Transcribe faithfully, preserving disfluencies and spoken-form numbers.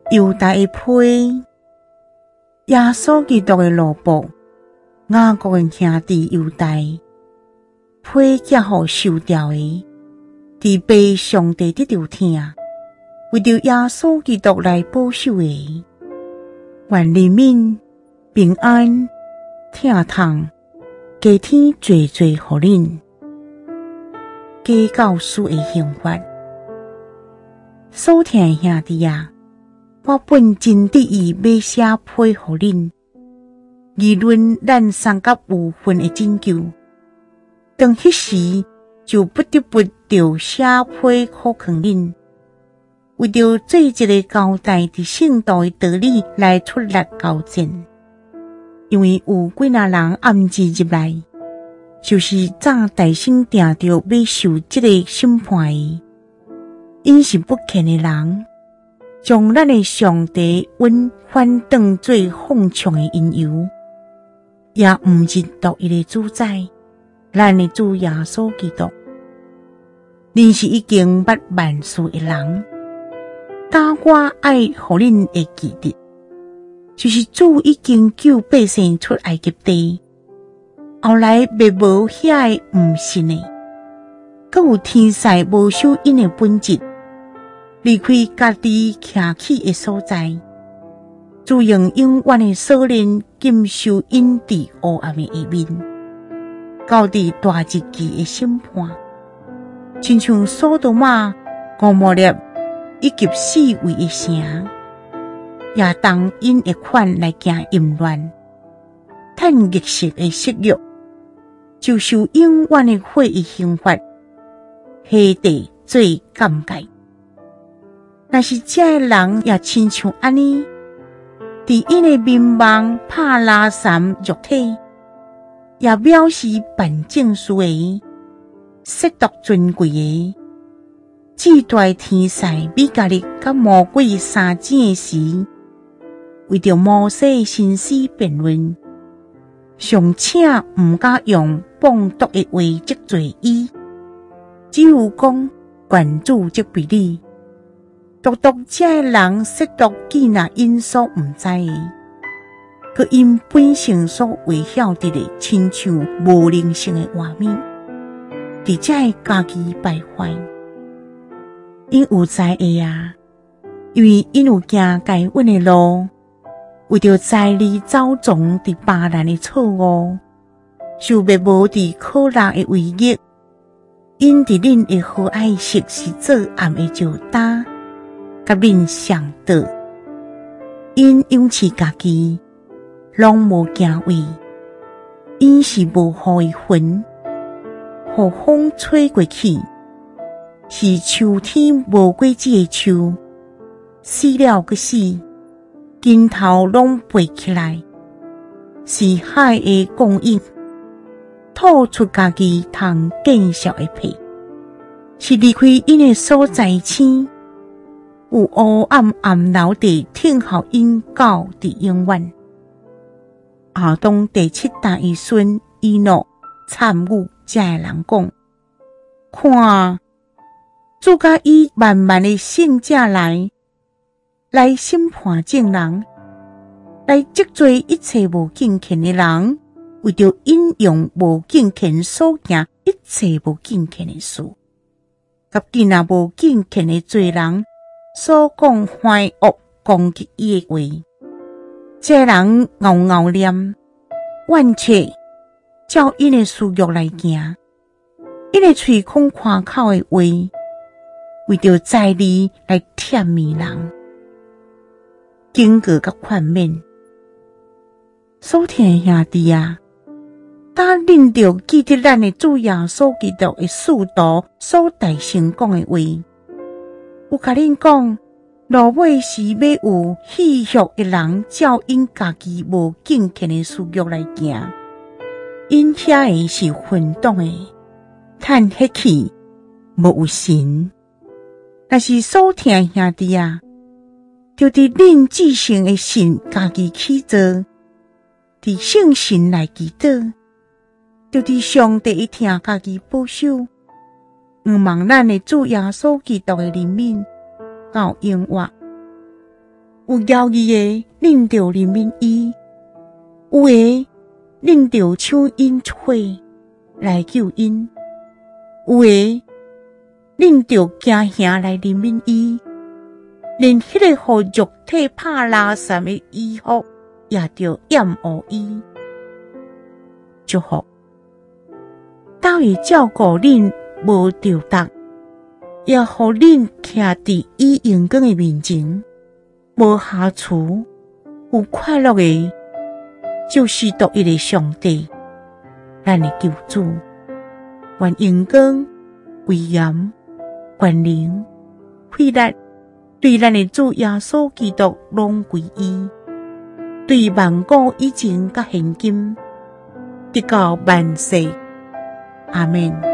犹大的批，耶稣基督的奴仆，雅各的兄弟犹大，批寄予受掉的，伫被上帝得着疼，为着耶稣基督来保守的，愿人民平安、疼痛，加天最最互恁。加教师的刑罚，所听的兄弟啊，我本真得意要写批互恁，议论咱三甲有份的拯救。当迄时就不得不着写批考劝恁，为着做一个交代伫圣道的道理来出力交战。因为有几若人暗自入来，就是早大声定着要受这个审判的，因是不虔的人，将咱的上帝恩反当做讽刺的因由，也毋是独一的主宰，咱的主耶稣基督。恁是已经捌万事的人，但我爱互恁会记得，就是主已经救百姓出埃及地。后来灭无遐个毋信的，阁有天使无守因的本质，离开家己徛起的所在，自用永远的锁链禁受因伫黑暗的下面，到伫大日期的审判，亲像索多玛、蛾摩列以及四围的城，也当因的款来行淫乱，趁逆色的色欲，就受永远的火的刑罚，下地最尴尬。若是这个人也亲像安尼，伫因的面盲拍拉三肉体，也藐视办正事的，亵渎尊贵的，至大天使米迦勒甲魔鬼相争的时，为着摩西先师辩论，尚且毋敢用谤毒的话责罪伊，只有讲原主责备你。独独这个人亵渎既若因所毋知的，佮因本性所围晓得的，亲像无灵性的画面，伫这家己败坏。因有知会啊，因为因有行该稳的路，为着在理走从伫别人的错误，就灭无伫可拉的唯一。因伫恁的好爱识是做暗的石担，甲恁相倒。因勇气家己，拢无行位，因是无互伊魂，互风吹过去，是秋天无果子的树，死了个死，根头拢飞起来，是海的供应，吐出家己通见效的皮，是离开因的所在星，有黑暗暗流地听候因到伫永远。亚当第七代的孙伊诺参悟这个人讲：看，主甲以万万的圣者来，来审判众人，来责罪一切无敬虔的人，为着因用无敬虔所行一切无敬虔的事，甲今若无敬虔的罪人所讲坏恶攻击伊的话，这人熬熬念，怨切，照因的私欲来行，因的嘴讲夸口的话，为着在理来舔迷人，警告甲劝勉。所听兄弟啊，当恁着记得咱的主耶稣基督的使徒所大声讲的话，有甲恁讲，落尾是要有戏谑的人照因家己无敬虔的私欲来行，因遐个是混动的，叹迄气无有神。若是所听兄弟啊，就伫恁至圣的神家己起造，伫圣神来祈祷，就伫上帝一听家己保守，毋望咱的主耶稣基督的怜悯到永远。 有交义的领着人民医，有的领着抢因出火来救因，有的领着惊吓来人民医，连迄个互肉体拍拉散的医服也着厌恶伊。祝福倒会照顾恁无着当，也互恁徛伫伊阳光的面前，无瑕疵，有快乐的，就是独一的上帝，咱的救主。愿阳光、威严、权能、伟大，对咱的主耶稣基督拢归伊，对万古以前甲现今，直到万世。阿们。